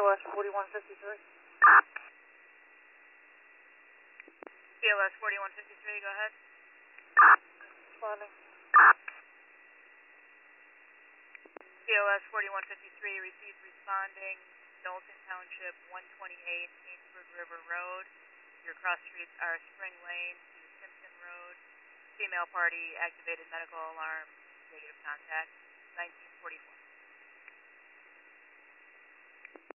CLS 4153. CLS 4153, go ahead. Responding. CLS 4153, received responding, Knowlton Township, 128 Ainsford River Road. Your cross streets are Spring Lane to Simpson Road. Female party activated medical alarm, negative contact, 1944.